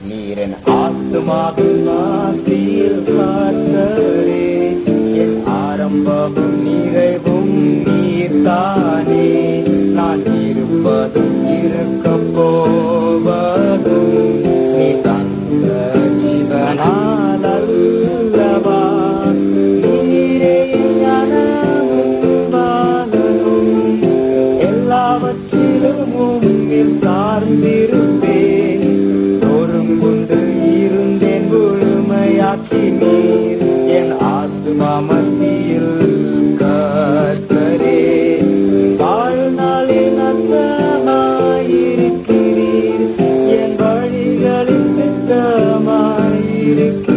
நீர் என் ஆத்துமாவின் வாசியில் கர்த்தரே, என் ஆரம்பமும் நிறைவும் நீர்தானே. நான் இருப்பதும் இருக்க போவதும் நீ தந்த ஜீவனால் அல்லவா. நீரே ஞானமும் பாலனும் எல்லாவற்றிலும் உம்மில் சார்ந்திருப்பேன். கொண்டு இருந்தேன் முழுமையாக்கி நீர் என் ஆத்துமா மத்தியில் கர்த்தரே. வாழ்நாளில் நன்றாயிருக்கிறீர், என் வழிகளில் திட்டமாயிருக்கிறீர்.